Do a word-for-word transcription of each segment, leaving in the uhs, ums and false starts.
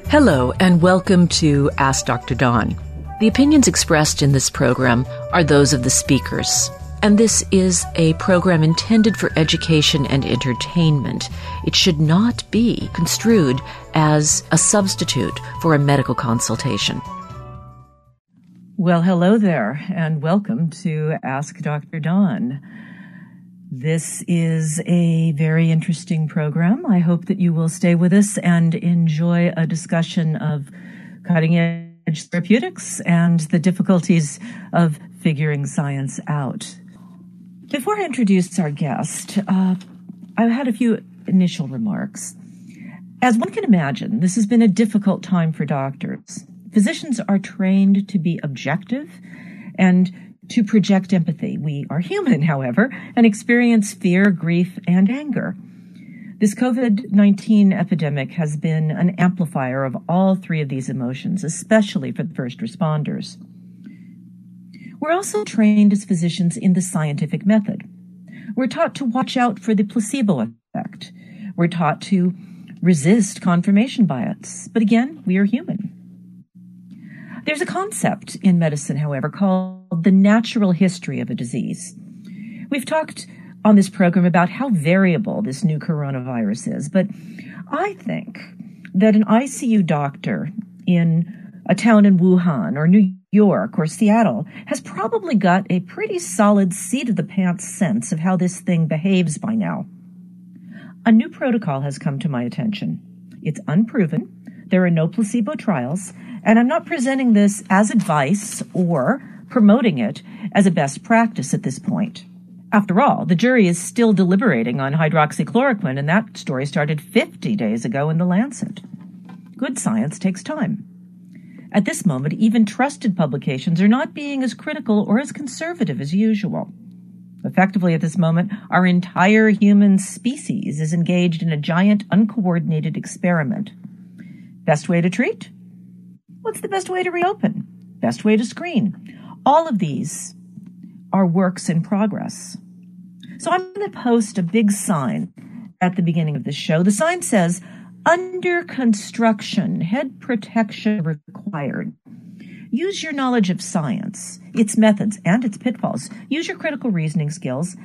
Hello, and welcome to Ask Doctor Dawn. The opinions expressed in this program are those of the speakers, and this is a program intended for education and entertainment. It should not be construed as a substitute for a medical consultation. Well, hello there, and welcome to Ask Doctor Dawn. This is a very interesting program. I hope that you will stay with us and enjoy a discussion of cutting-edge therapeutics and the difficulties of figuring science out. Before I introduce our guest, uh, I've had a few initial remarks. As one can imagine, this has been a difficult time for doctors. Physicians are trained to be objective and to project empathy. We are human, however, and experience fear, grief, and anger. This COVID nineteen epidemic has been an amplifier of all three of these emotions, especially for the first responders. We're also trained as physicians in the scientific method. We're taught to watch out for the placebo effect. We're taught to resist confirmation bias. But again, we are human. There's a concept in medicine, however, called the natural history of a disease. We've talked on this program about how variable this new coronavirus is, but I think that an I C U doctor in a town in Wuhan or New York or Seattle has probably got a pretty solid seat-of-the-pants sense of how this thing behaves by now. A new protocol has come to my attention. It's unproven. There are no placebo trials, and I'm not presenting this as advice or promoting it as a best practice at this point. After all, the jury is still deliberating on hydroxychloroquine, and that story started fifty days ago in The Lancet. Good science takes time. At this moment, even trusted publications are not being as critical or as conservative as usual. Effectively, at this moment, our entire human species is engaged in a giant, uncoordinated experiment. Best way to treat? What's the best way to reopen? Best way to screen? All of these are works in progress. So I'm going to post a big sign at the beginning of this show. The sign says, under construction, head protection required. Use your knowledge of science, its methods, and its pitfalls. Use your critical reasoning skills.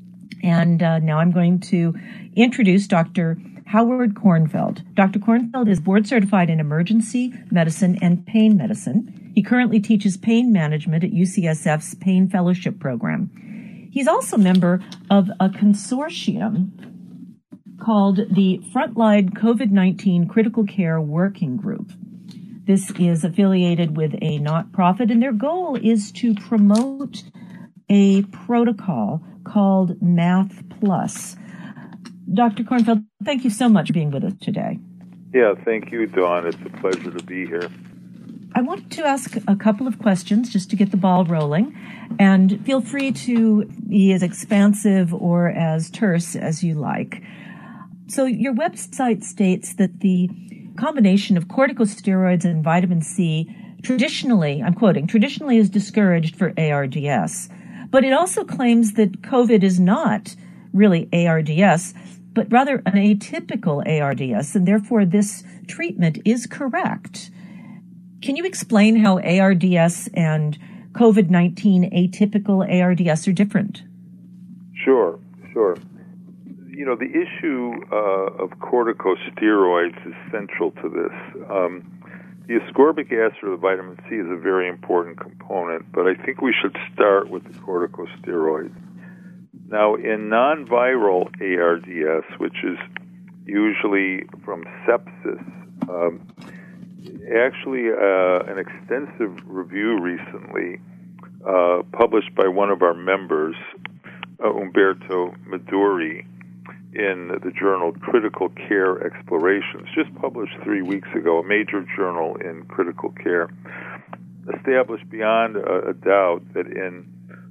And uh, now I'm going to introduce Doctor Howard Kornfeld. Doctor Kornfeld is board certified in emergency medicine and pain medicine. He currently teaches pain management at U C S F's Pain Fellowship Program. He's also a member of a consortium called the Frontline COVID nineteen Critical Care Working Group. This is affiliated with a not-profit, and their goal is to promote a protocol called Math Plus. Doctor Kornfeld, thank you so much for being with us today. Yeah, thank you, Dawn. It's a pleasure to be here. I wanted to ask a couple of questions just to get the ball rolling, and feel free to be as expansive or as terse as you like. So your website states that the combination of corticosteroids and vitamin C traditionally, I'm quoting, traditionally is discouraged for A R D S, but it also claims that COVID is not really A R D S, but rather an atypical A R D S, and therefore this treatment is correct. Can you explain how A R D S and COVID nineteen atypical A R D S are different? Sure, sure. You know, the issue uh, of corticosteroids is central to this. Um, the ascorbic acid or the vitamin C is a very important component, but I think we should start with the corticosteroids. Now, in non-viral A R D S, which is usually from sepsis, um, actually uh, an extensive review recently uh, published by one of our members, uh, Umberto Meduri, in the journal Critical Care Explorations, just published three weeks ago, a major journal in critical care, established beyond a, a doubt that in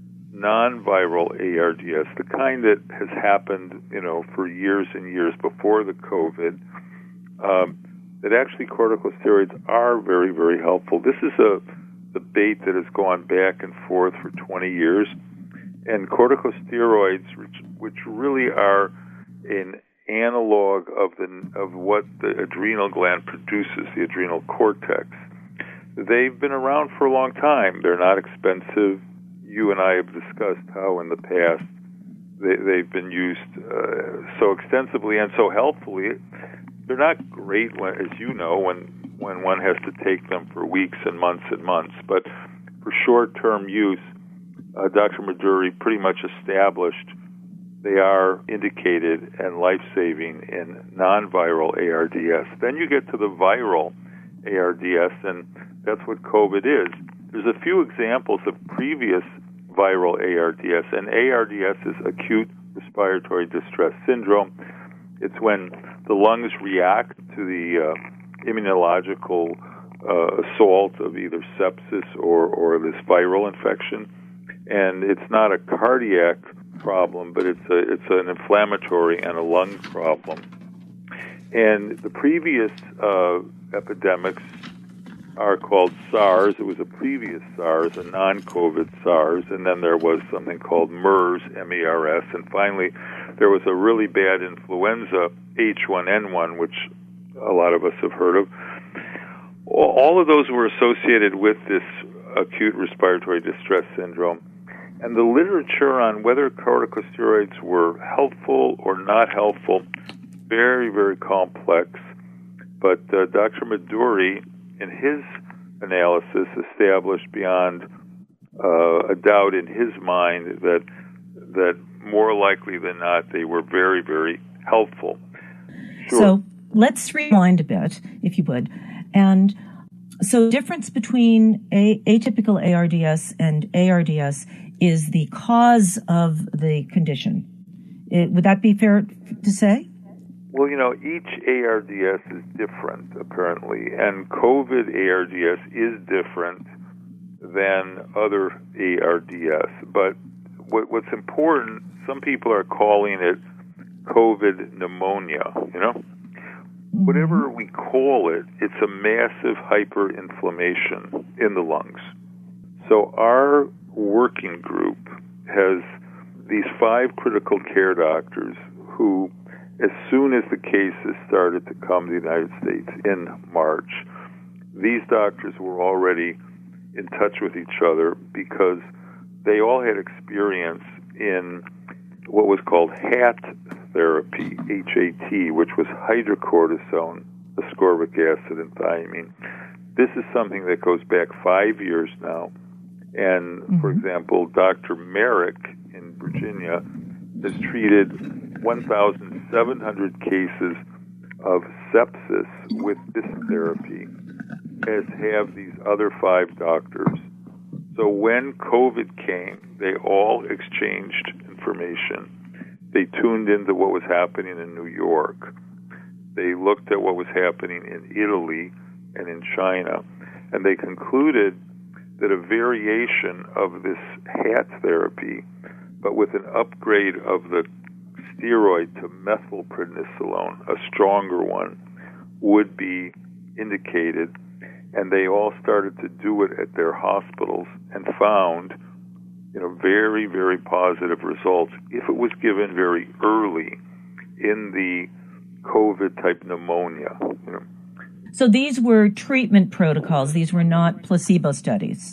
non-viral A R D S, the kind that has happened, you know, for years and years before the COVID, um, that actually corticosteroids are very, very helpful. This is a debate that has gone back and forth for twenty years, and corticosteroids, which, which really are an analog of the of what the adrenal gland produces, the adrenal cortex. They've been around for a long time. They're not expensive. You and I have discussed how in the past they, they've been used uh, so extensively and so helpfully. They're not great, when, as you know, when, when one has to take them for weeks and months and months. But for short-term use, uh, Doctor Meduri pretty much established they are indicated and life-saving in non-viral A R D S. Then you get to the viral A R D S, and that's what COVID is. There's a few examples of previous viral A R D S, and A R D S is acute respiratory distress syndrome. It's when the lungs react to the uh, immunological uh, assault of either sepsis or, or this viral infection, and it's not a cardiac problem, but it's a, it's an inflammatory and a lung problem. And the previous uh, epidemics are called SARS. It was a previous SARS, a non-COVID SARS, and then there was something called MERS, M E R S, and finally there was a really bad influenza, H one N one, which a lot of us have heard of. All of those were associated with this acute respiratory distress syndrome. And the literature on whether corticosteroids were helpful or not helpful, very, very complex. But uh, Doctor Meduri, in his analysis, established beyond uh, a doubt in his mind that that more likely than not they were very, very helpful. Sure. So let's rewind a bit, if you would. And so the difference between a, atypical A R D S and A R D S is the cause of the condition. It, would that be fair to say? Well, you know, each A R D S is different, apparently, and COVID A R D S is different than other A R D S. But what, what's important, some people are calling it COVID pneumonia, you know? Mm-hmm. Whatever we call it, it's a massive hyperinflammation in the lungs. So our working group has these five critical care doctors who, as soon as the cases started to come to the United States in March, these doctors were already in touch with each other because they all had experience in what was called H A T therapy, H A T, which was hydrocortisone, ascorbic acid, and thiamine. This is something that goes back five years now. And, mm-hmm. for example, Doctor Merrick in Virginia has treated one thousand seven hundred cases of sepsis with this therapy, as have these other five doctors. So when COVID came, they all exchanged information. They tuned into what was happening in New York. They looked at what was happening in Italy and in China, and they concluded that a variation of this H A T therapy, but with an upgrade of the steroid to methylprednisolone, a stronger one, would be indicated. And they all started to do it at their hospitals and found, you know, very, very positive results if it was given very early in the COVID-type pneumonia, you know. So these were treatment protocols. These were not placebo studies.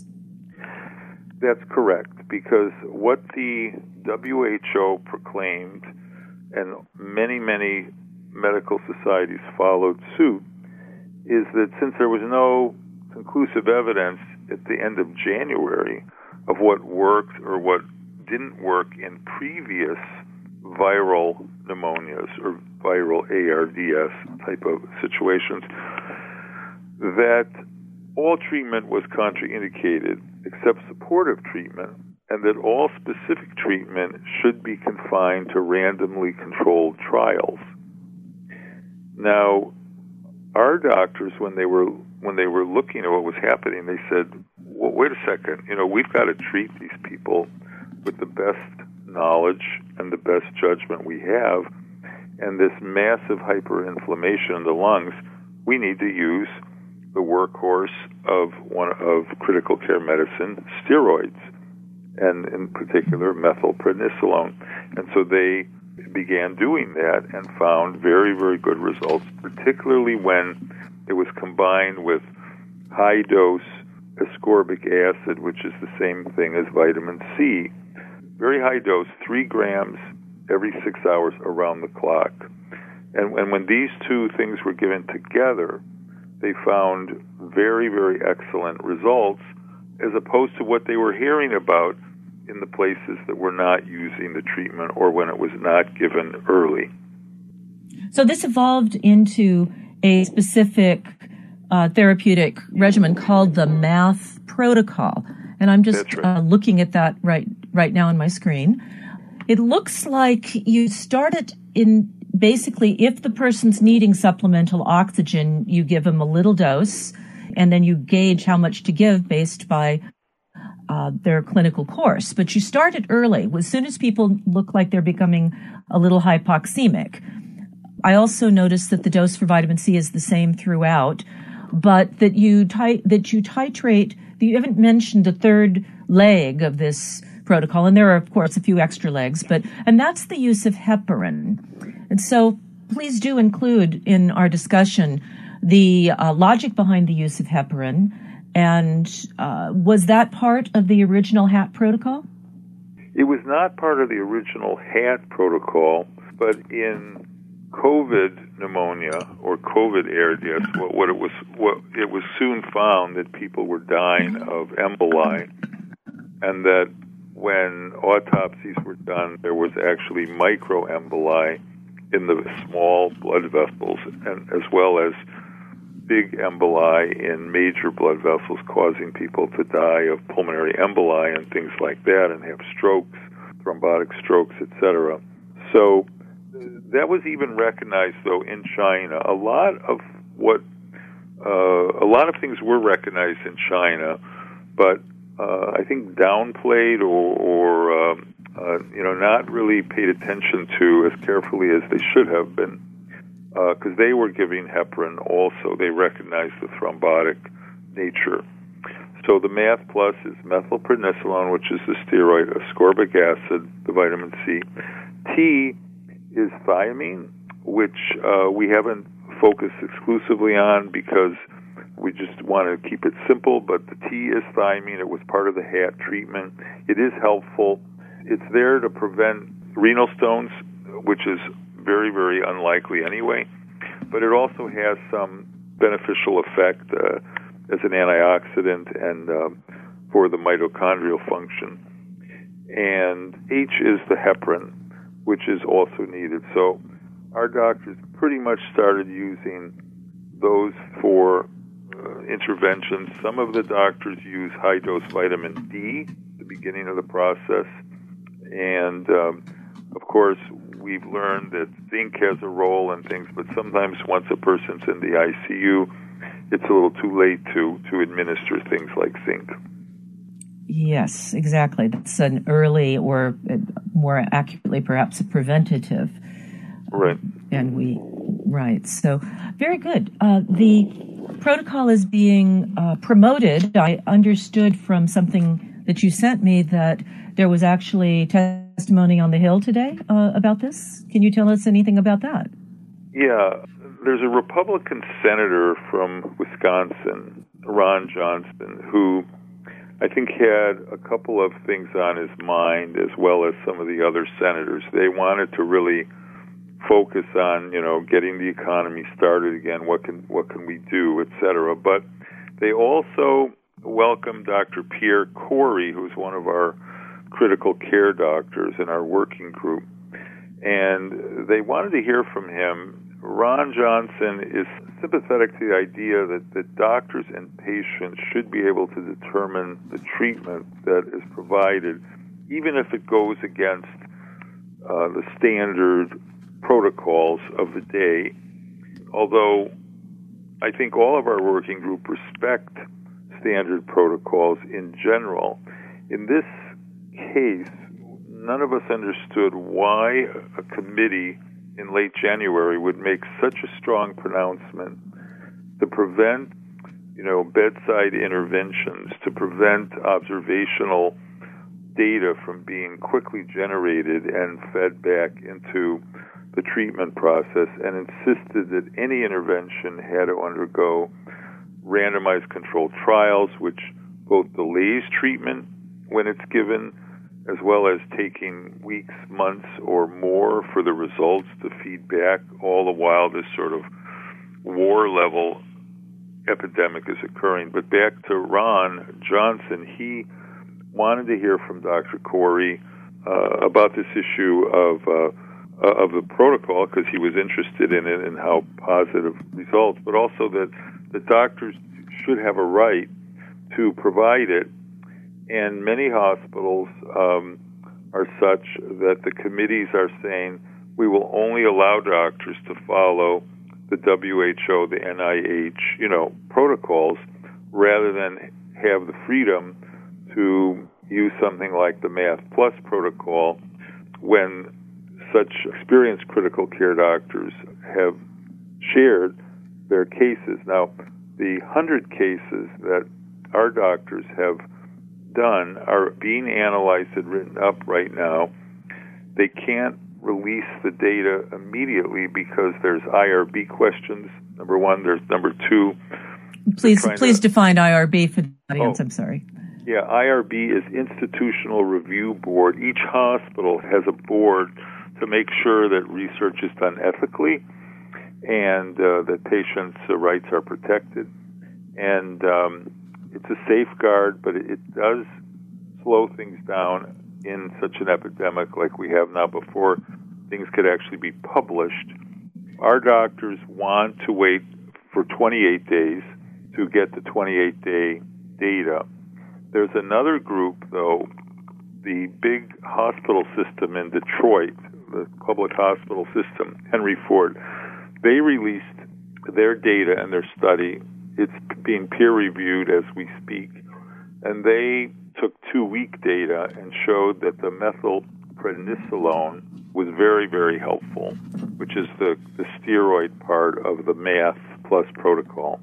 That's correct, because what the W H O proclaimed, and many, many medical societies followed suit, is that since there was no conclusive evidence at the end of January of what worked or what didn't work in previous viral pneumonias or viral A R D S type of situations, that all treatment was contraindicated except supportive treatment, and that all specific treatment should be confined to randomly controlled trials. Now, our doctors, when they were when they were looking at what was happening, they said, well, wait a second, you know, we've got to treat these people with the best knowledge and the best judgment we have, and this massive hyperinflammation in the lungs, we need to use the workhorse of one of critical care medicine, steroids, and in particular methylprednisolone. And so they began doing that and found very, very good results, particularly when it was combined with high-dose ascorbic acid, which is the same thing as vitamin C. Very high dose, three grams every six hours around the clock. And, and when these two things were given together, they found very, very excellent results, as opposed to what they were hearing about in the places that were not using the treatment or when it was not given early. So this evolved into a specific uh, therapeutic regimen called the MATH protocol. And I'm just right. uh, looking at that right right now on my screen. It looks like you start it in basically if the person's needing supplemental oxygen, you give them a little dose, and then you gauge how much to give based by uh, their clinical course. But you start it early, as soon as people look like they're becoming a little hypoxemic. I also noticed that the dose for vitamin C is the same throughout, but that you ti- that you titrate. You haven't mentioned the third leg of this protocol, and there are, of course, a few extra legs, but and that's the use of heparin. And so please do include in our discussion the uh, logic behind the use of heparin. And uh, was that part of the original HAT protocol? It was not part of the original HAT protocol, but in COVID pneumonia or COVID air deaths, what, what it was, what it was soon found that people were dying of emboli, and that when autopsies were done, there was actually microemboli in the small blood vessels, and as well as big emboli in major blood vessels, causing people to die of pulmonary emboli and things like that, and have strokes, thrombotic strokes, et cetera. So that was even recognized, though, in China. A lot of what, uh, a lot of things were recognized in China, but uh, I think downplayed or, or um, uh, you know, not really paid attention to as carefully as they should have been, because uh, they were giving heparin also. They recognized the thrombotic nature. So the MATH Plus is methylprednisolone, which is the steroid, ascorbic acid, the vitamin C. T is thiamine, which uh, we haven't focused exclusively on because we just want to keep it simple, but the T is thiamine. It was part of the HAT treatment. It is helpful. It's there to prevent renal stones, which is very, very unlikely anyway, but it also has some beneficial effect uh, as an antioxidant and uh, for the mitochondrial function. And H is the heparin, which is also needed. So our doctors pretty much started using those for uh, interventions. Some of the doctors use high-dose vitamin D at the beginning of the process. And, um, of course, we've learned that zinc has a role in things, but sometimes once a person's in the I C U, it's a little too late to, to administer things like zinc. Yes, exactly. That's an early or more accurately perhaps a preventative. Right. And we, right. So very good. Uh, the protocol is being uh, promoted. I understood from something that you sent me that there was actually testimony on the Hill today uh, about this. Can you tell us anything about that? Yeah. There's a Republican senator from Wisconsin, Ron Johnson, who I think had a couple of things on his mind, as well as some of the other senators. They wanted to really focus on, you know, getting the economy started again. What can what can we do, et cetera. But they also welcomed Doctor Pierre Corey, who's one of our critical care doctors in our working group, and they wanted to hear from him. Ron Johnson is sympathetic to the idea that, that doctors and patients should be able to determine the treatment that is provided, even if it goes against uh, the standard protocols of the day. Although I think all of our working group respect standard protocols in general. In this case, none of us understood why a committee in late January would make such a strong pronouncement to prevent, you know, bedside interventions, to prevent observational data from being quickly generated and fed back into the treatment process, and insisted that any intervention had to undergo randomized controlled trials, which both delays treatment when it's given, as well as taking weeks, months, or more for the results to feed back, all the while this sort of war-level epidemic is occurring. But back to Ron Johnson, he wanted to hear from Doctor Corey uh, about this issue of uh, of the protocol, because he was interested in it and how positive results, but also that the doctors should have a right to provide it. And many hospitals um, are such that the committees are saying we will only allow doctors to follow the W H O, the N I H, you know, protocols, rather than have the freedom to use something like the Math Plus protocol when such experienced critical care doctors have shared their cases. Now, the one hundred cases that our doctors have done are being analyzed and written up right now. They can't release the data immediately because there's I R B questions. Number one, there's number two. Please, please to, define I R B for the audience. Oh, I'm sorry. Yeah, I R B is Institutional Review Board. Each hospital has a board to make sure that research is done ethically and uh, that patients' uh, rights are protected. And um, it's a safeguard, but it, it does slow things down in such an epidemic like we have now before things could actually be published. Our doctors want to wait for twenty-eight days to get the twenty-eight day data. There's another group, though, the big hospital system in Detroit, the public hospital system, Henry Ford. They released their data and their study. It's being peer-reviewed as we speak. And they took two-week data and showed that the methylprednisolone was very, very helpful, which is the, the steroid part of the Math Plus protocol.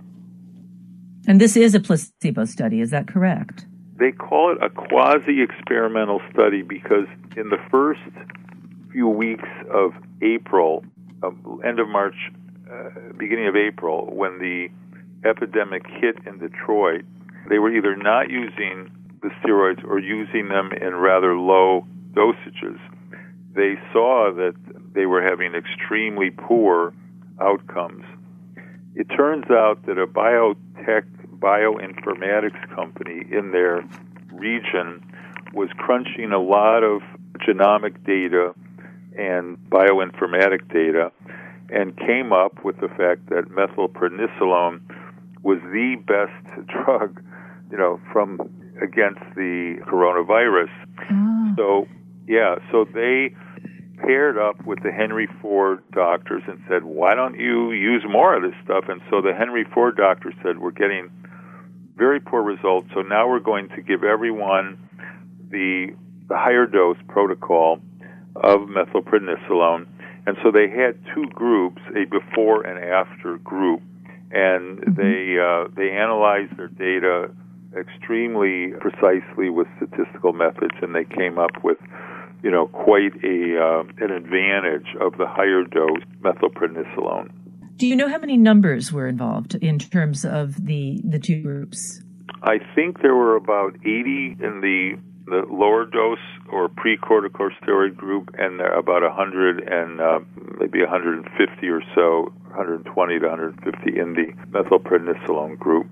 And this is a placebo study, is that correct? They call it a quasi-experimental study because in the first few weeks of April, uh, end of March, uh, beginning of April, when the epidemic hit in Detroit, they were either not using the steroids or using them in rather low dosages. They saw that they were having extremely poor outcomes. It turns out that a biotech, bioinformatics company in their region was crunching a lot of genomic data and bioinformatic data and came up with the fact that methylprednisolone was the best drug, you know, from against the coronavirus. Oh. So, yeah, so they paired up with the Henry Ford doctors and said, why don't you use more of this stuff? And so the Henry Ford doctors said, we're getting very poor results, so now we're going to give everyone the, the higher dose protocol of methylprednisolone. And so they had two groups, a before and after group, and mm-hmm. they uh, they analyzed their data extremely precisely with statistical methods, and they came up with, you know, quite a uh, an advantage of the higher dose methylprednisolone. Do you know how many numbers were involved in terms of the the two groups? I think there were about eighty in the the lower dose or pre-corticosteroid group, and about one hundred and uh, maybe one hundred fifty or so, one hundred twenty to one hundred fifty in the methylprednisolone group.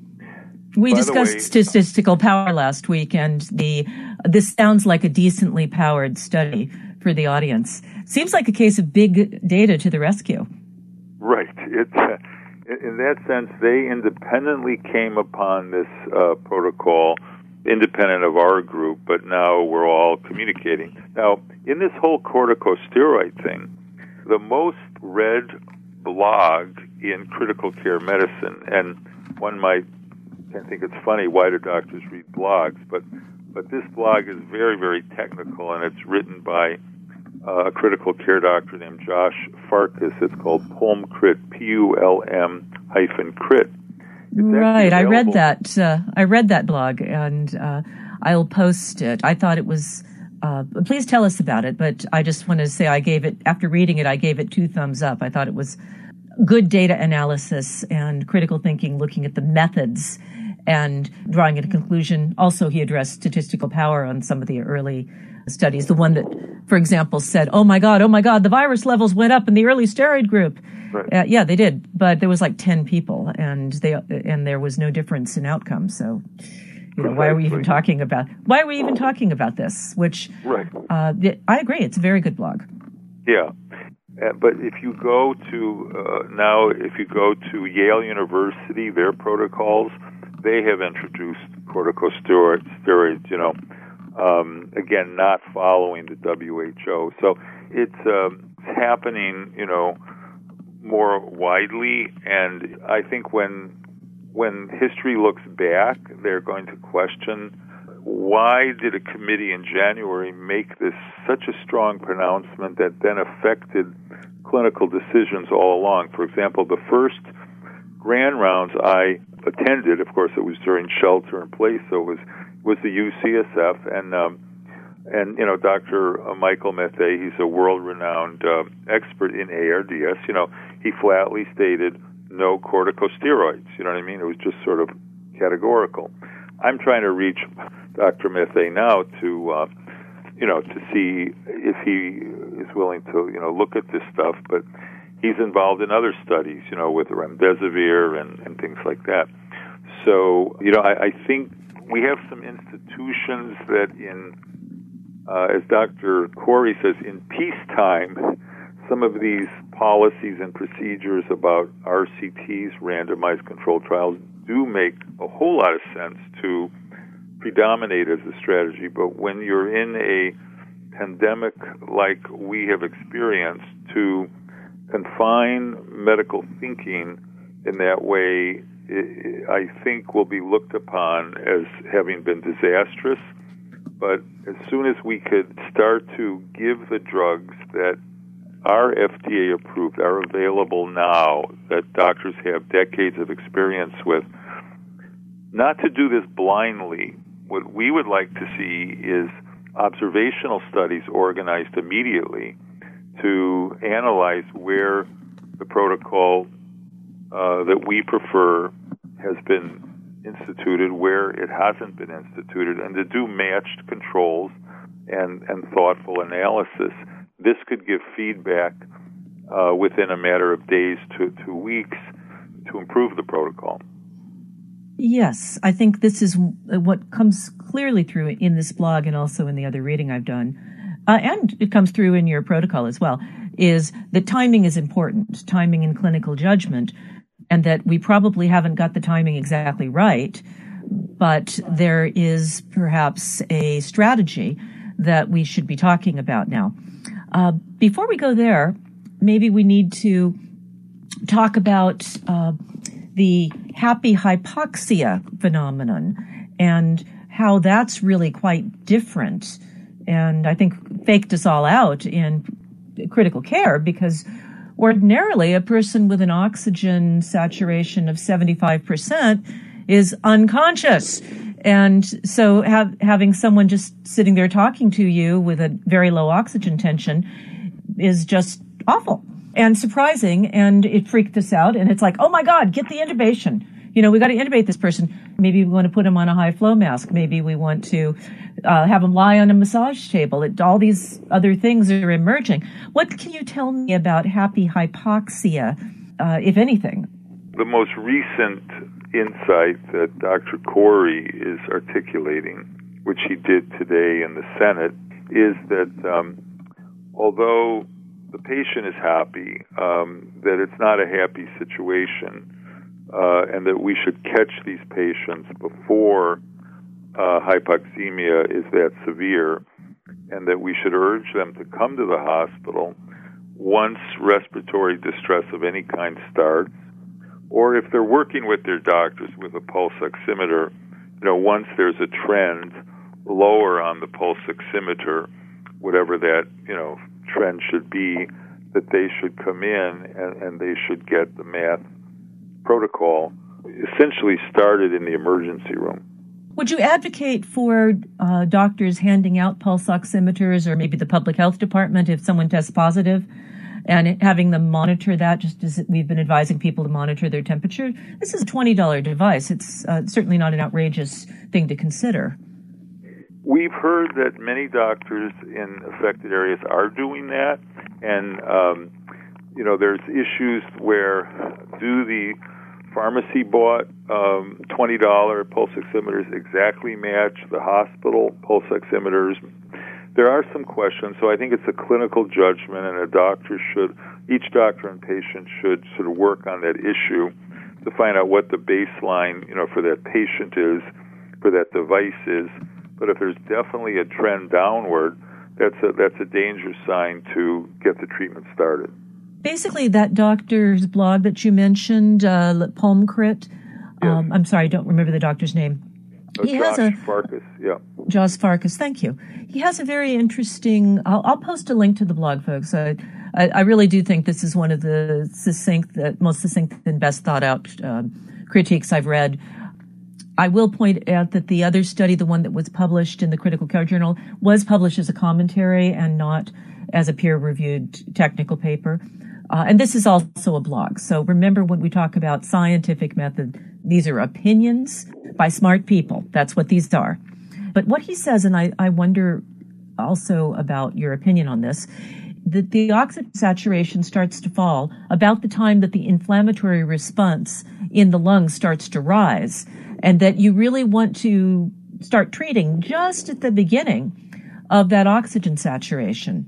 We By discussed way, statistical power last week, and the this sounds like a decently powered study for the audience. Seems like a case of big data to the rescue. Right. It's, uh, in that sense, they independently came upon this uh, protocol, independent of our group, but now we're all communicating. Now, in this whole corticosteroid thing, the most read blog in critical care medicine, and one might I think it's funny, why do doctors read blogs? But but this blog is very, very technical, and it's written by uh, a critical care doctor named Josh Farkas. It's called PulmCrit, P U L M hyphen crit. Right, I read that. Uh, I read that blog, and uh, I'll post it. I thought it was, uh, please tell us about it, but I just want to say I gave it, after reading it, I gave it two thumbs up. I thought it was good data analysis and critical thinking, looking at the methods and drawing a conclusion. Also, he addressed statistical power on some of the early studies. The one that, for example, said, oh my God, oh my God, the virus levels went up in the early steroid group. Right. Uh, yeah, they did, but there was like ten people, and they and there was no difference in outcomes. So, you know, why are we even talking about? Why are we even talking about this? Which, right? Uh, I agree, it's a very good blog. Yeah, uh, but if you go to uh, now, if you go to Yale University, their protocols, they have introduced corticosteroids. Steroids, you know, um, again, not following the W H O. So it's, um, it's happening, you know, more widely, and I think when when history looks back, they're going to question, why did a committee in January make this such a strong pronouncement that then affected clinical decisions all along? For example, the first grand rounds I attended, of course, it was during shelter in place, so it was was the U C S F, and um, and you know, Doctor Michael Mathey, he's a world-renowned uh, expert in A R D S. You know, he flatly stated no corticosteroids. You know what I mean? It was just sort of categorical. I'm trying to reach Doctor Mathey now to, uh, you know, to see if he is willing to, you know, look at this stuff. But he's involved in other studies, you know, with remdesivir and, and things like that. So, you know, I, I think we have some institutions that in, uh, as Doctor Corey says, in peacetime, some of these policies and procedures about R C Ts, randomized controlled trials, do make a whole lot of sense to predominate as a strategy. But when you're in a pandemic like we have experienced, to confine medical thinking in that way, I think will be looked upon as having been disastrous. But as soon as we could start to give the drugs that are F D A approved, are available now, that doctors have decades of experience with, not to do this blindly. What we would like to see is observational studies organized immediately to analyze where the protocol uh, that we prefer has been instituted, where it hasn't been instituted, and to do matched controls and, and thoughtful analysis. This could give feedback uh, within a matter of days to, to weeks to improve the protocol. Yes, I think this is what comes clearly through in this blog and also in the other reading I've done, uh, and it comes through in your protocol as well, is that timing is important, timing in clinical judgment, and that we probably haven't got the timing exactly right, but there is perhaps a strategy that we should be talking about now. Uh, before we go there, maybe we need to talk about uh, the happy hypoxia phenomenon and how that's really quite different. And I think faked us all out in critical care, because ordinarily a person with an oxygen saturation of seventy-five percent is unconscious. And so have, having someone just sitting there talking to you with a very low oxygen tension is just awful and surprising. And it freaked us out. And it's like, oh my God, get the intubation. You know, we got to intubate this person. Maybe we want to put him on a high flow mask. Maybe we want to uh, have him lie on a massage table. It, all these other things are emerging. What can you tell me about happy hypoxia, uh, if anything? The most recent insight that Doctor Corey is articulating, which he did today in the Senate, is that um, although the patient is happy, um, that it's not a happy situation, uh, and that we should catch these patients before uh, hypoxemia is that severe, and that we should urge them to come to the hospital once respiratory distress of any kind starts, or if they're working with their doctors with a pulse oximeter, you know, once there's a trend lower on the pulse oximeter, whatever that, you know, trend should be, that they should come in and, and they should get the math protocol essentially started in the emergency room. Would you advocate for uh, doctors handing out pulse oximeters, or maybe the public health department if someone tests positive, and having them monitor that, just as we've been advising people to monitor their temperature? This is a twenty dollars device. It's uh, certainly not an outrageous thing to consider. We've heard that many doctors in affected areas are doing that, and um, you know, there's issues where do the pharmacy-bought um, twenty dollars pulse oximeters exactly match the hospital pulse oximeters? There are some questions, so I think it's a clinical judgment, and a doctor should, each doctor and patient should sort of work on that issue to find out what the baseline, you know, for that patient is, for that device is. But if there's definitely a trend downward, that's a that's a danger sign to get the treatment started. Basically, that doctor's blog that you mentioned, uh, Pulmcrit, um, yes. I'm sorry, I don't remember the doctor's name. Oh, he Josh has a, Farkas, yeah. Josh Farkas, thank you. He has a very interesting, I'll, I'll post a link to the blog, folks. I, I, I really do think this is one of the succinct, the most succinct and best thought out uh, critiques I've read. I will point out that the other study, the one that was published in the Critical Care Journal, was published as a commentary and not as a peer-reviewed technical paper. Uh, and this is also a blog. So remember, when we talk about scientific method, these are opinions by smart people. That's what these are. But what he says, and I, I wonder also about your opinion on this, that the oxygen saturation starts to fall about the time that the inflammatory response in the lungs starts to rise, and that you really want to start treating just at the beginning of that oxygen saturation.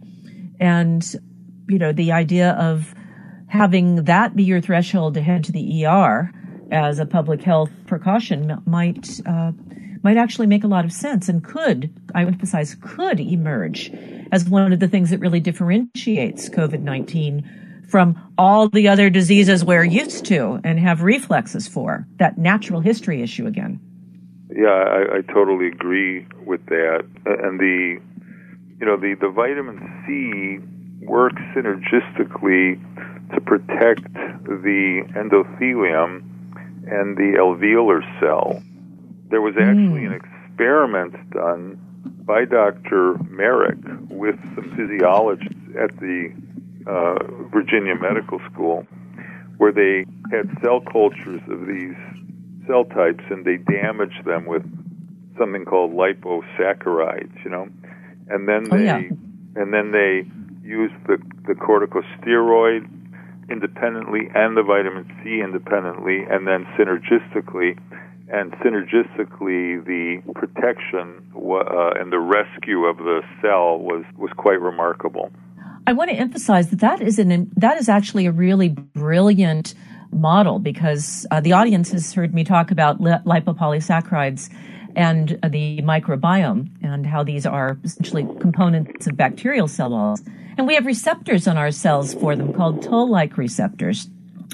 And you know, the idea of having that be your threshold to head to the E R as a public health precaution might uh, might actually make a lot of sense, and could, I emphasize, could emerge as one of the things that really differentiates COVID nineteen from all the other diseases we're used to and have reflexes for, that natural history issue again. Yeah, I, I totally agree with that. And the, you know, the, the vitamin C works synergistically to protect the endothelium and the alveolar cell. There was actually mm. an experiment done by Doctor Merrick with some physiologists at the uh, Virginia Medical School, where they had cell cultures of these cell types, and they damaged them with something called liposaccharides, you know, and then they oh, yeah. and then they used the, the corticosteroid independently and the vitamin C independently, and then synergistically. And synergistically, the protection uh, and the rescue of the cell was, was quite remarkable. I want to emphasize that that is, an, that is actually a really brilliant model, because uh, the audience has heard me talk about li- lipopolysaccharides and uh, the microbiome, and how these are essentially components of bacterial cell walls. And we have receptors on our cells for them called toll-like receptors.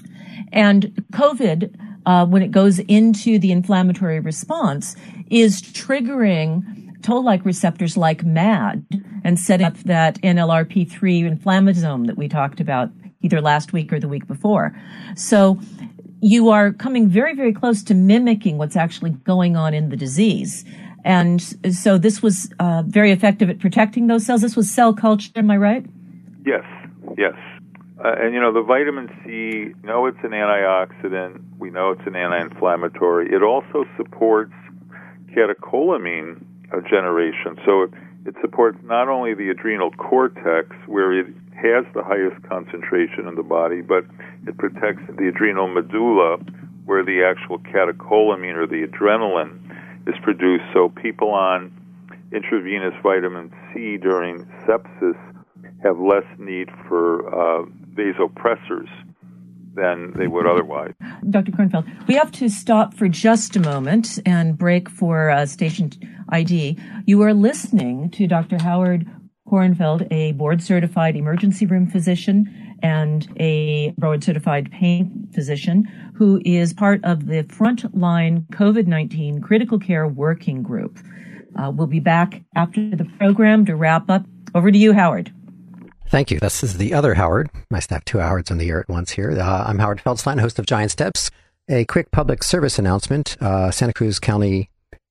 And COVID, uh, when it goes into the inflammatory response, is triggering toll-like receptors like mad and setting up that N L R P three inflammasome that we talked about either last week or the week before. So you are coming very, very close to mimicking what's actually going on in the disease. And so this was uh, very effective at protecting those cells. This was cell culture, am I right? Yes, yes. Uh, and, you know, the vitamin C, you know it's an antioxidant. We know it's an anti-inflammatory. It also supports catecholamine uh, generation. So it, it supports not only the adrenal cortex, where it has the highest concentration in the body, but it protects the adrenal medulla, where the actual catecholamine or the adrenaline is produced. So people on intravenous vitamin C during sepsis have less need for uh, vasopressors than they would otherwise. Doctor Kornfeld, we have to stop for just a moment and break for uh, station I D. You are listening to Doctor Howard Kornfeld, a board-certified emergency room physician and a board-certified pain physician, who is part of the Frontline COVID nineteen Critical Care Working Group. Uh, we'll be back after the program to wrap up. Over to you, Howard. Thank you. This is the other Howard. Nice to have two Howards on the air at once here. Uh, I'm Howard Feldsline, host of Giant Steps. A quick public service announcement. Uh, Santa Cruz County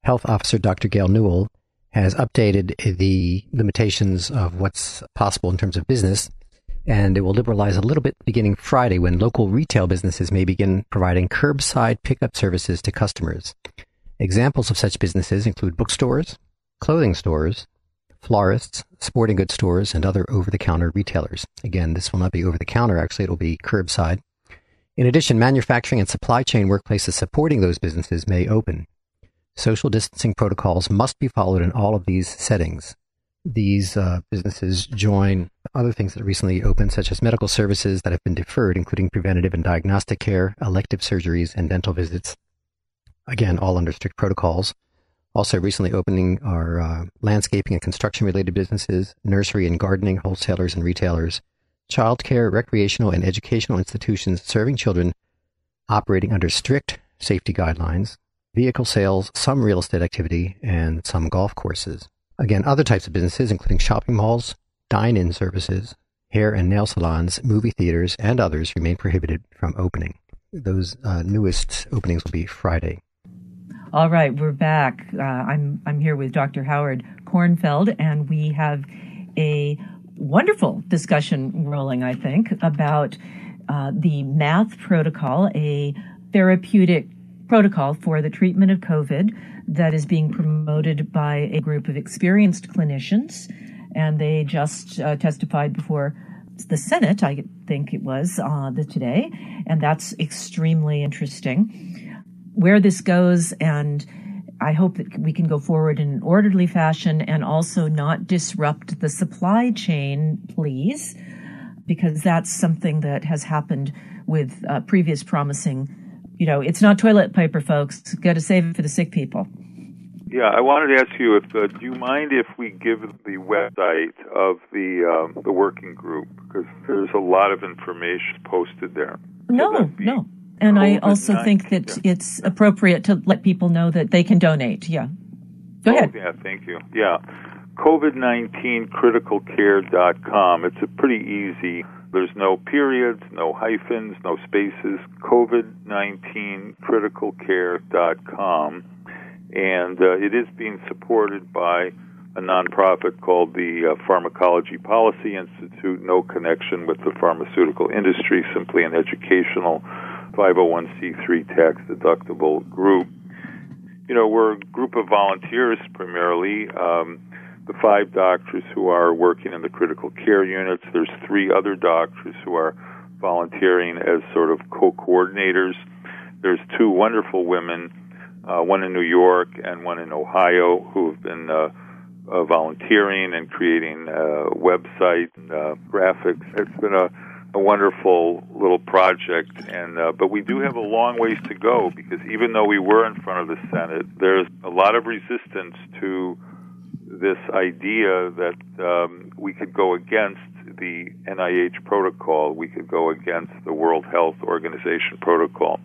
Health Officer Doctor Gail Newell has updated the limitations of what's possible in terms of business, and it will liberalize a little bit beginning Friday when local retail businesses may begin providing curbside pickup services to customers. Examples of such businesses include bookstores, clothing stores, florists, sporting goods stores, and other over-the-counter retailers. Again, this will not be over-the-counter, actually, it will be curbside. In addition, manufacturing and supply chain workplaces supporting those businesses may open. Social distancing protocols must be followed in all of these settings. These uh, businesses join other things that recently opened, such as medical services that have been deferred, including preventative and diagnostic care, elective surgeries, and dental visits. Again, all under strict protocols. Also recently opening are uh, landscaping and construction-related businesses, nursery and gardening wholesalers and retailers, childcare, recreational, and educational institutions serving children operating under strict safety guidelines, vehicle sales, some real estate activity, and some golf courses. Again, other types of businesses, including shopping malls, dine-in services, hair and nail salons, movie theaters, and others, remain prohibited from opening. Those uh, newest openings will be Friday. All right, we're back. Uh, I'm I'm here with Doctor Howard Kornfeld, and we have a wonderful discussion rolling, I think, about uh, the MATH protocol, a therapeutic protocol for the treatment of COVID that is being promoted by a group of experienced clinicians. And they just uh, testified before the Senate, I think it was, uh, the, today. And that's extremely interesting. Where this goes, and I hope that we can go forward in an orderly fashion and also not disrupt the supply chain, please, because that's something that has happened with uh, previous promising. You know, it's not toilet paper, folks. Got to save it for the sick people. Yeah, I wanted to ask you if uh, do you mind if we give the website of the um, the working group, because there's a lot of information posted there. No, no, and I also think that yeah. it's appropriate to let people know that they can donate. Yeah, go oh, ahead. Yeah, thank you. Yeah, COVID nineteen critical care dot com. It's a pretty easy. There's no periods, no hyphens, no spaces. COVID nineteen critical care dot com. And uh, it is being supported by a nonprofit called the uh, Pharmacology Policy Institute, no connection with the pharmaceutical industry, simply an educational five oh one c three tax-deductible group. You know, we're a group of volunteers primarily, um, the five doctors who are working in the critical care units. There's three other doctors who are volunteering as sort of co-coordinators. There's two wonderful women, Uh, one in New York and one in Ohio, who have been uh, uh, volunteering and creating uh, website and uh, graphics. It's been a, a wonderful little project, and uh, but we do have a long ways to go, because even though we were in front of the Senate, there's a lot of resistance to this idea that um, we could go against the N I H protocol, we could go against the World Health Organization protocol.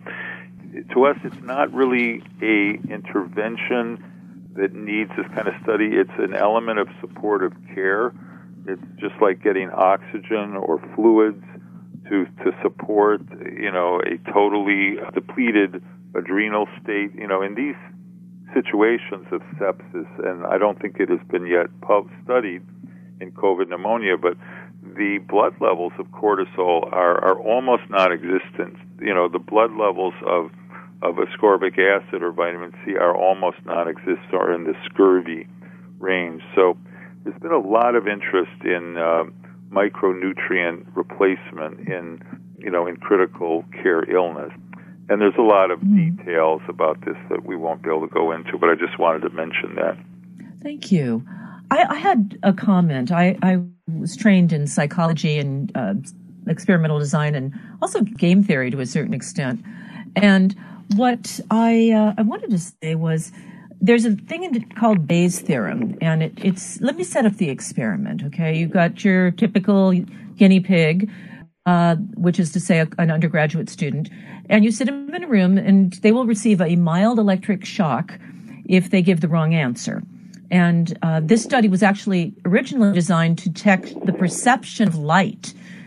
To us, it's not really a intervention that needs this kind of study. It's an element of supportive care. It's just like getting oxygen or fluids to to support, you know, a totally depleted adrenal state. You know, in these situations of sepsis, and I don't think it has been yet pub studied in COVID pneumonia, but the blood levels of cortisol are, are almost non-existent. You know, the blood levels of of ascorbic acid or vitamin C are almost non-existent, or in the scurvy range. So there's been a lot of interest in uh, micronutrient replacement in, you know, in critical care illness. And there's a lot of details about this that we won't be able to go into, but I just wanted to mention that. Thank you. I, I had a comment. I, I was trained in psychology and uh, experimental design, and also game theory to a certain extent. And what I uh, I wanted to say was, there's a thing in it called Bayes' theorem, and it, it's, let me set up the experiment, okay? You've got your typical guinea pig, uh, which is to say a, an undergraduate student, and you sit them in a room, and they will receive a mild electric shock if they give the wrong answer. And uh, this study was actually originally designed to detect the perception of light.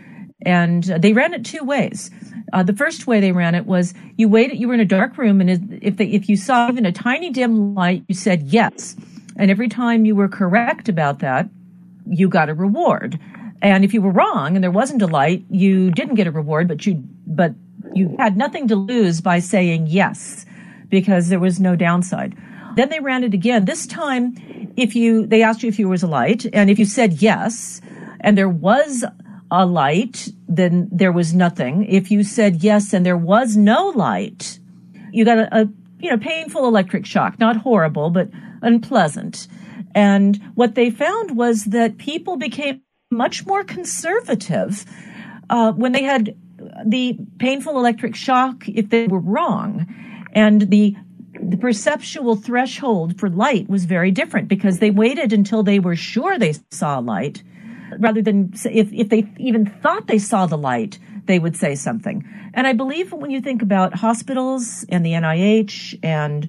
And they ran it two ways. Uh, the first way they ran it was you waited, you were in a dark room, and if they, if you saw even a tiny dim light, you said yes. And every time you were correct about that, you got a reward. And if you were wrong and there wasn't a light, you didn't get a reward, but you but you had nothing to lose by saying yes, because there was no downside. Then they ran it again. This time, if you they asked you if you was a light, and if you said yes, and there was a light, then there was nothing. If you said yes and there was no light, you got a, a you know painful electric shock, not horrible, but unpleasant. And what they found was that people became much more conservative uh, when they had the painful electric shock if they were wrong. And the the perceptual threshold for light was very different, because they waited until they were sure they saw light, rather than if, if they even thought they saw the light, they would say something. And I believe when you think about hospitals and the N I H and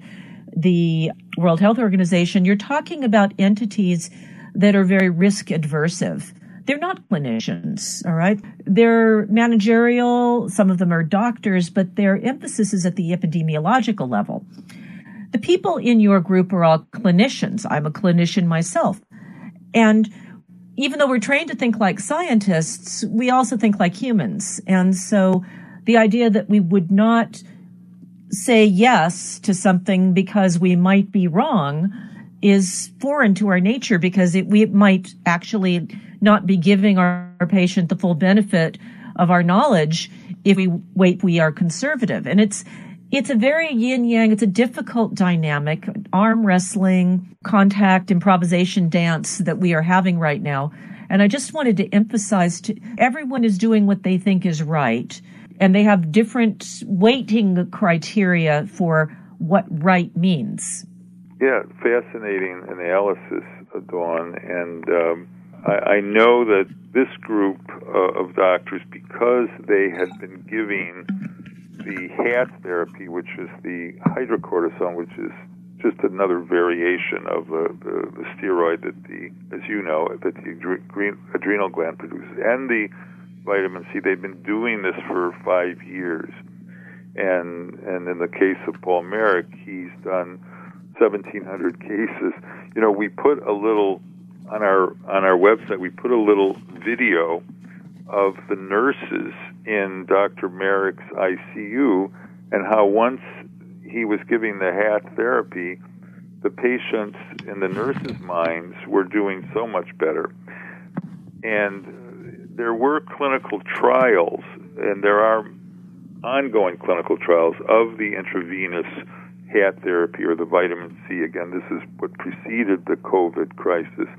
the World Health Organization, you're talking about entities that are very risk aversive. They're not clinicians, all right? They're managerial. Some of them are doctors, but their emphasis is at the epidemiological level. The people in your group are all clinicians. I'm a clinician myself. And even though we're trained to think like scientists, we also think like humans. And so the idea that we would not say yes to something because we might be wrong is foreign to our nature, because it, we might actually not be giving our, our patient the full benefit of our knowledge if we wait, we are conservative. And it's, it's a very yin-yang, it's a difficult dynamic, arm wrestling, contact, improvisation dance that we are having right now. And I just wanted to emphasize to everyone is doing what they think is right. And they have different weighting criteria for what right means. Yeah, fascinating analysis, Dawn. And um, I, I know that this group uh, of doctors, because they had been giving the H A T therapy, which is the hydrocortisone, which is just another variation of the, the, the steroid that the, as you know, that the adre- adrenal gland produces, and the vitamin C. They've been doing this for five years. And and in the case of Paul Marik, he's done seventeen hundred cases. You know, we put a little on our on our website. We put a little video of the nurses in Doctor Marik's I C U, and how once he was giving the H A T therapy, the patients in the nurses' minds were doing so much better. And there were clinical trials, and there are ongoing clinical trials of the intravenous H A T therapy or the vitamin C. Again, this is what preceded the COVID crisis.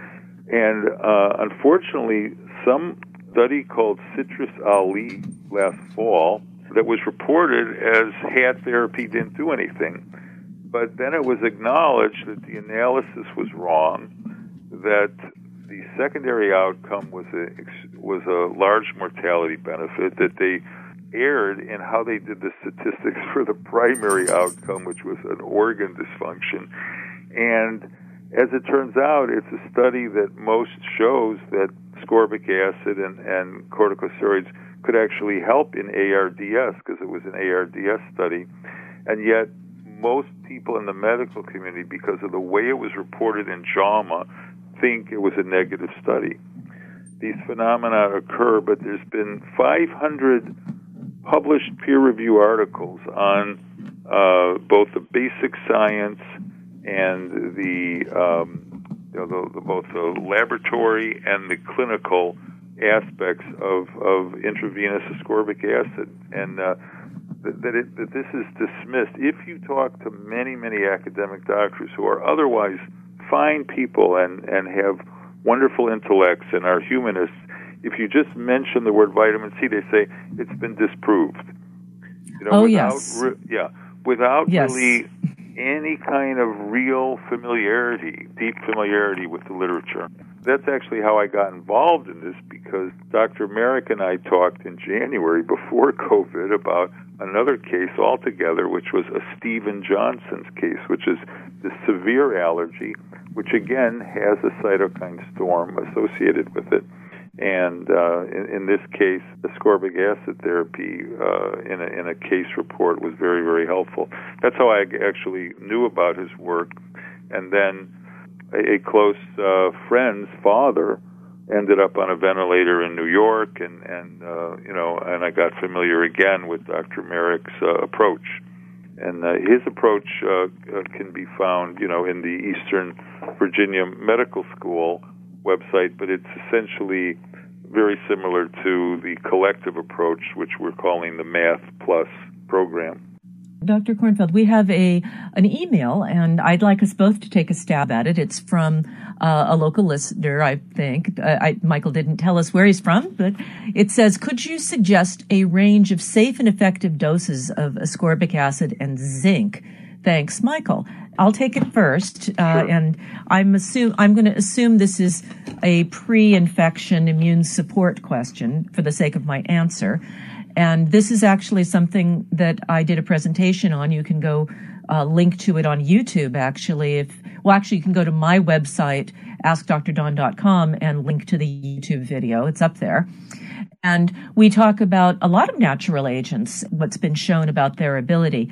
And uh, unfortunately, some study called Citrus Ali last fall that was reported as H A T therapy didn't do anything. But then it was acknowledged that the analysis was wrong, that the secondary outcome was a, was a large mortality benefit, that they erred in how they did the statistics for the primary outcome, which was an organ dysfunction. And as it turns out, it's a study that most shows that ascorbic acid and, and corticosteroids could actually help in A R D S, because it was an A R D S study. And yet, most people in the medical community, because of the way it was reported in JAMA, think it was a negative study. These phenomena occur, but there's been five hundred published peer-review articles on uh, both the basic science and the, um, you know, the, the both the laboratory and the clinical aspects of, of intravenous ascorbic acid, and uh, that, that, it, that this is dismissed. If you talk to many, many academic doctors who are otherwise fine people and, and have wonderful intellects and are humanists, if you just mention the word vitamin C, they say it's been disproved. You know, oh, without yes. Re- yeah, without yes. really any kind of real familiarity, deep familiarity with the literature. That's actually how I got involved in this, because Doctor Marik and I talked in January before COVID about another case altogether, which was a Stephen Johnson's case, which is the severe allergy, which again has a cytokine storm associated with it. And uh, in, in this case, ascorbic acid therapy uh, in, a, in a case report was very, very helpful. That's how I actually knew about his work. And then a, a close uh, friend's father ended up on a ventilator in New York, and, and uh, you know, and I got familiar again with Doctor Merrick's uh, approach. And uh, his approach uh, uh, can be found, you know, in the Eastern Virginia Medical School website, but it's essentially very similar to the collective approach, which we're calling the Math Plus program. Doctor Kornfeld, we have a an email, and I'd like us both to take a stab at it. It's from uh, a local listener, I think. Uh, I, Michael didn't tell us where he's from, but it says, could you suggest a range of safe and effective doses of ascorbic acid and zinc? Thanks, Michael. I'll take it first, uh, sure. and I'm assume I'm going to assume this is a pre-infection immune support question for the sake of my answer. And this is actually something that I did a presentation on. You can go uh, link to it on YouTube, actually. If well, actually, you can go to my website, ask dr dawn dot com, and link to the YouTube video. It's up there. And we talk about a lot of natural agents, what's been shown about their ability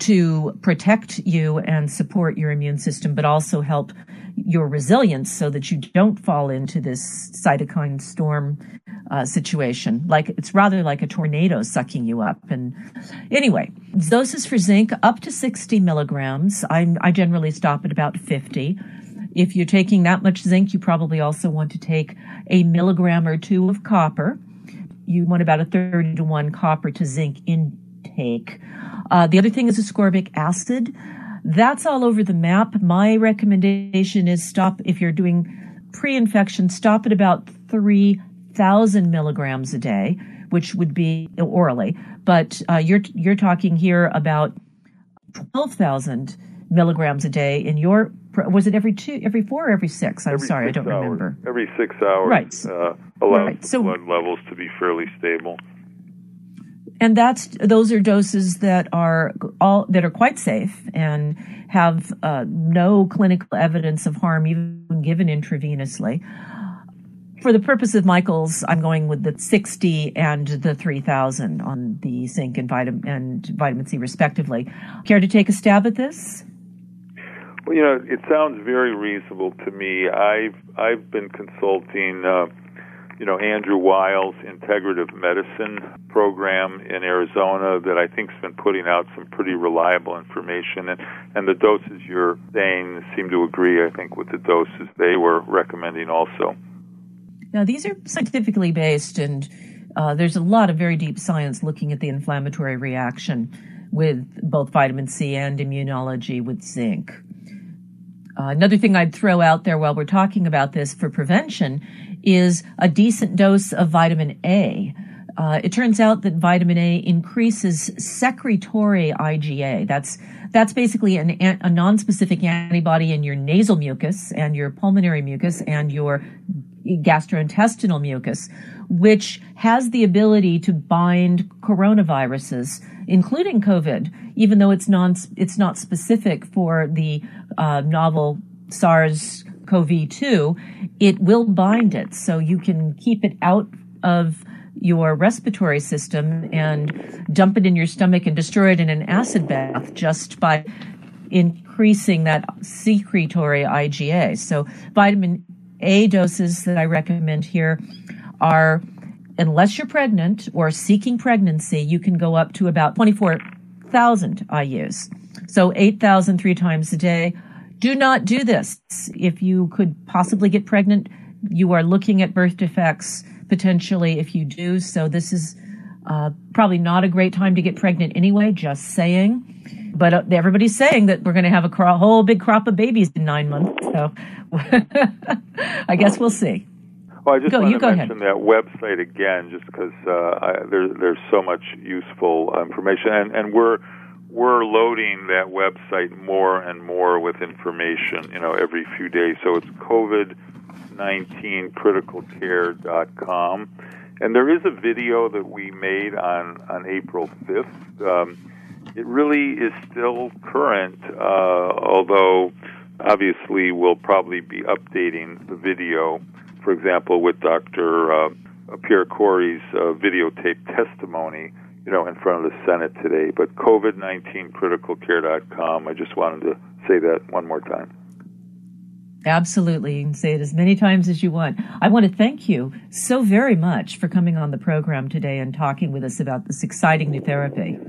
to protect you and support your immune system, but also help your resilience so that you don't fall into this cytokine storm uh, situation. Like it's rather like a tornado sucking you up. And anyway, doses for zinc up to sixty milligrams. I, I generally stop at about fifty. If you're taking that much zinc, you probably also want to take a milligram or two of copper. You want about a thirty to one copper to zinc intake. Uh, the other thing is ascorbic acid. That's all over the map. My recommendation is stop, if you're doing pre-infection, stop at about three thousand milligrams a day, which would be orally. But uh, you're you're talking here about twelve thousand milligrams a day in your, was it every two, every four or every six? I'm every sorry, six I don't hours. remember. Every six hours. Right. Uh, allows right. So, blood levels to be fairly stable. And that's those are doses that are all that are quite safe and have uh, no clinical evidence of harm, even given intravenously. For the purpose of Michael's, I'm going with the sixty and the three thousand on the zinc and vitamin and vitamin C, respectively. Care to take a stab at this? Well, you know, it sounds very reasonable to me. I've I've been consulting. Uh, You know, Andrew Weil's integrative medicine program in Arizona that I think's been putting out some pretty reliable information, and, and the doses you're saying seem to agree, I think, with the doses they were recommending also. Now, these are scientifically based, and uh, there's a lot of very deep science looking at the inflammatory reaction with both vitamin C and immunology with zinc. Uh, another thing I'd throw out there while we're talking about this for prevention is a decent dose of vitamin A. Uh, it turns out that vitamin A increases secretory I G A. That's that's basically an, a non-specific antibody in your nasal mucus and your pulmonary mucus and your gastrointestinal mucus, which has the ability to bind coronaviruses, including COVID, even though it's non it's not specific for the uh, novel SARS-C o V two. It will bind it, so you can keep it out of your respiratory system and dump it in your stomach and destroy it in an acid bath just by increasing that secretory I G A. So vitamin A doses that I recommend here are, unless you're pregnant or seeking pregnancy, you can go up to about twenty-four thousand I U's. So eight thousand three times a day. Do not do this. If you could possibly get pregnant, you are looking at birth defects potentially if you do. So this is uh, probably not a great time to get pregnant anyway, just saying. But uh, everybody's saying that we're going to have a cro- whole big crop of babies in nine months. So I guess we'll see. Well, I just go, want you to go mention ahead. that website again, just because uh, I, there, there's so much useful information, and, and we're we're loading that website more and more with information, you know, every few days. So it's covid nineteen critical care dot com, and there is a video that we made on on April fifth. Um, it really is still current, uh, although obviously we'll probably be updating the video for example, with Doctor Uh, Pierre Corey's uh, videotape testimony, you know, in front of the Senate today. But COVID nineteen critical care dot com, I just wanted to say that one more time. Absolutely. You can say it as many times as you want. I want to thank you so very much for coming on the program today and talking with us about this exciting new therapy.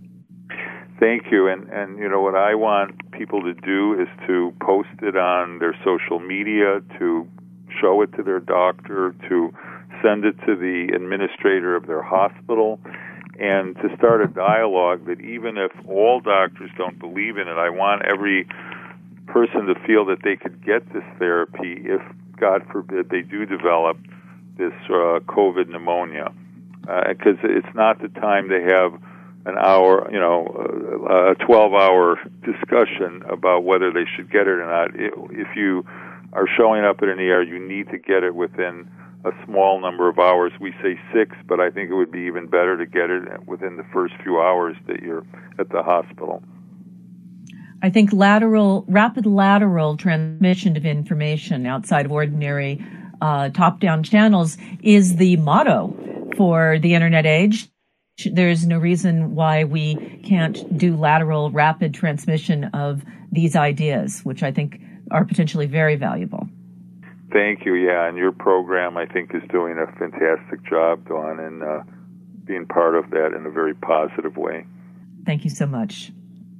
Thank you. And, and you know, what I want people to do is to post it on their social media, to show it to their doctor, to send it to the administrator of their hospital, and to start a dialogue that even if all doctors don't believe in it, I want every person to feel that they could get this therapy if, God forbid, they do develop this uh, COVID pneumonia. Because uh, it's not the time to have an hour, you know, a twelve-hour discussion about whether they should get it or not. If you are showing up at an E R, you need to get it within a small number of hours. We say six, but I think it would be even better to get it within the first few hours that you're at the hospital. I think lateral, rapid lateral transmission of information outside of ordinary uh, top-down channels is the motto for the internet age. There's no reason why we can't do lateral rapid transmission of these ideas, which I think are potentially very valuable. Thank you. Yeah, and your program, I think, is doing a fantastic job, Dawn, and uh, being part of that in a very positive way. Thank you so much.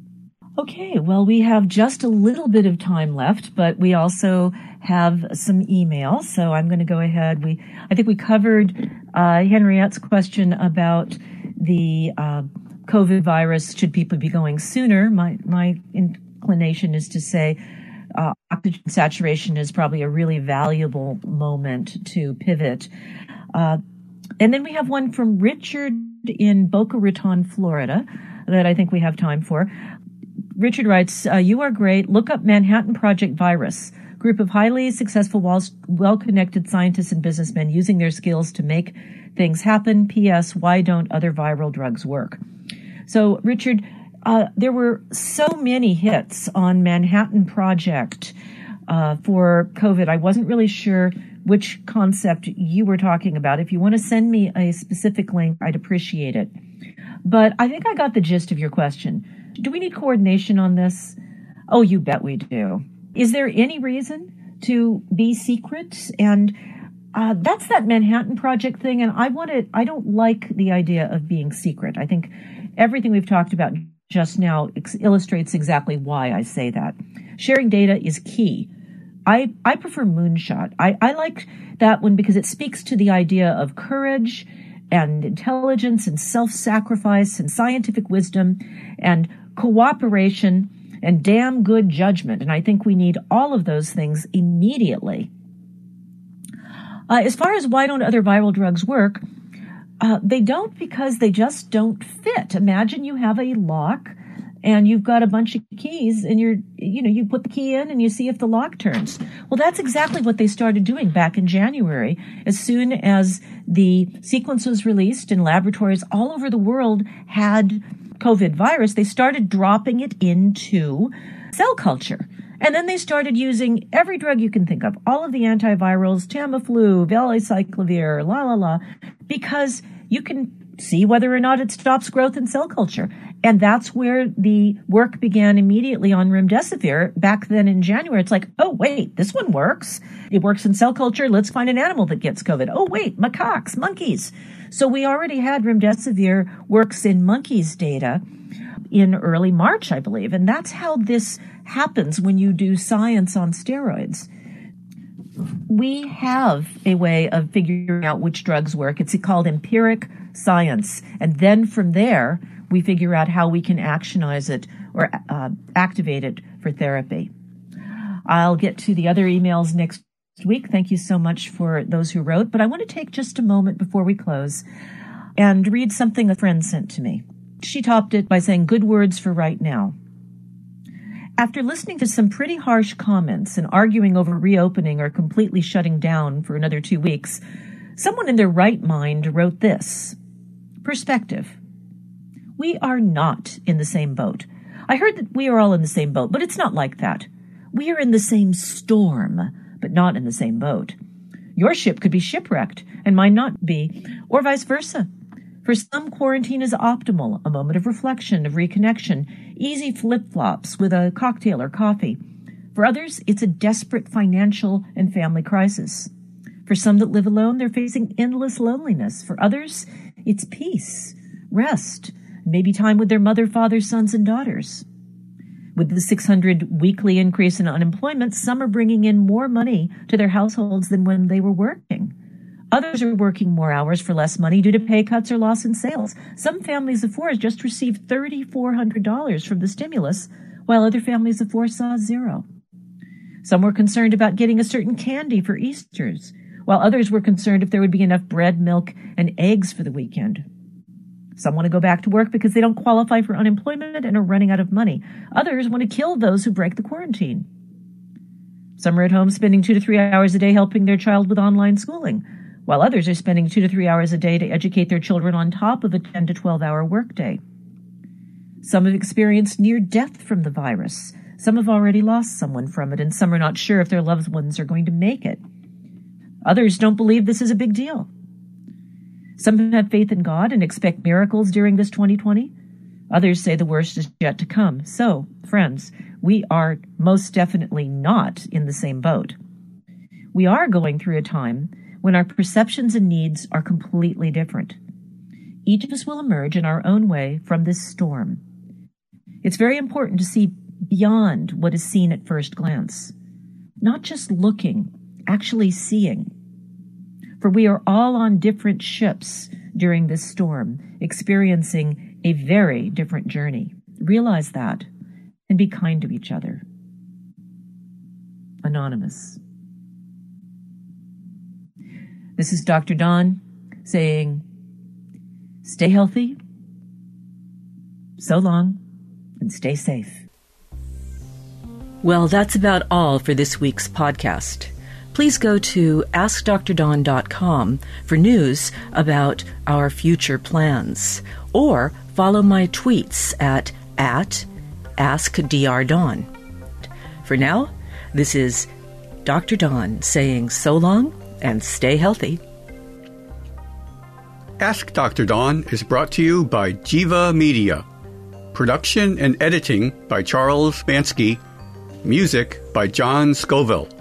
Okay, well, we have just a little bit of time left, but we also have some emails, so I'm going to go ahead. We, I think we covered uh, Henriette's question about the uh, COVID virus. Should people be going sooner? My my inclination is to say uh, oxygen saturation is probably a really valuable moment to pivot. Uh, and then we have one from Richard in Boca Raton, Florida, that I think we have time for. Richard writes, uh, you are great. Look up Manhattan Project virus. Group of highly successful, well-connected scientists and businessmen using their skills to make things happen. P S. Why don't other viral drugs work? So, Richard, uh, there were so many hits on Manhattan Project uh, for COVID. I wasn't really sure which concept you were talking about. If you want to send me a specific link, I'd appreciate it. But I think I got the gist of your question. Do we need coordination on this? Oh, you bet we do. Is there any reason to be secret? And uh, that's that Manhattan Project thing. And I want to, I don't like the idea of being secret. I think everything we've talked about just now ex- illustrates exactly why I say that. Sharing data is key. I, I prefer Moonshot. I, I like that one because it speaks to the idea of courage and intelligence and self-sacrifice and scientific wisdom and cooperation and damn good judgment. And I think we need all of those things immediately. Uh, as far as why don't other viral drugs work, uh, they don't because they just don't fit. Imagine you have a lock and you've got a bunch of keys and you're, you know, you put the key in and you see if the lock turns. Well, that's exactly what they started doing back in January. As soon as the sequence was released and laboratories all over the world had COVID virus, they started dropping it into cell culture. And then they started using every drug you can think of, all of the antivirals, Tamiflu, valacyclovir, la, la, la, because you can see whether or not it stops growth in cell culture. And that's where the work began immediately on remdesivir back then in January. It's like, oh, wait, this one works. It works in cell culture. Let's find an animal that gets COVID. Oh, wait, macaques, monkeys. So we already had remdesivir works in monkeys data in early March, I believe. And that's how this happens when you do science on steroids. We have a way of figuring out which drugs work. It's called empiric science. And then from there, we figure out how we can actionize it or uh, activate it for therapy. I'll get to the other emails next week. Thank you so much for those who wrote. But I want to take just a moment before we close and read something a friend sent to me. She topped it by saying, good words for right now. After listening to some pretty harsh comments and arguing over reopening or completely shutting down for another two weeks, someone in their right mind wrote this. Perspective. We are not in the same boat. I heard that we are all in the same boat, but it's not like that. We are in the same storm, but not in the same boat. Your ship could be shipwrecked and mine not be, or vice versa. For some, quarantine is optimal, a moment of reflection, of reconnection, easy flip-flops with a cocktail or coffee. For others, it's a desperate financial and family crisis. For some that live alone, they're facing endless loneliness. For others, it's peace, rest, maybe time with their mother, father, sons, and daughters. With the six hundred weekly increase in unemployment, some are bringing in more money to their households than when they were working. Others are working more hours for less money due to pay cuts or loss in sales. Some families of four has just received three thousand four hundred dollars from the stimulus, while other families of four saw zero. Some were concerned about getting a certain candy for Easter's, while others were concerned if there would be enough bread, milk, and eggs for the weekend. Some want to go back to work because they don't qualify for unemployment and are running out of money. Others want to kill those who break the quarantine. Some are at home spending two to three hours a day helping their child with online schooling, while others are spending two to three hours a day to educate their children on top of a ten to twelve hour workday. Some have experienced near death from the virus. Some have already lost someone from it, and some are not sure if their loved ones are going to make it. Others don't believe this is a big deal. Some have faith in God and expect miracles during this twenty twenty. Others say the worst is yet to come. So, friends, we are most definitely not in the same boat. We are going through a time when our perceptions and needs are completely different. Each of us will emerge in our own way from this storm. It's very important to see beyond what is seen at first glance, not just looking, actually seeing. For we are all on different ships during this storm, experiencing a very different journey. Realize that and be kind to each other. Anonymous. This is Doctor Dawn saying, stay healthy, so long, and stay safe. Well, that's about all for this week's podcast. Please go to ask dr dawn dot com for news about our future plans, or follow my tweets at, at askdrdawn. For now, this is Doctor Dawn saying so long and stay healthy. Ask Doctor Dawn is brought to you by Jiva Media. Production and editing by Charles Bansky. Music by John Scoville.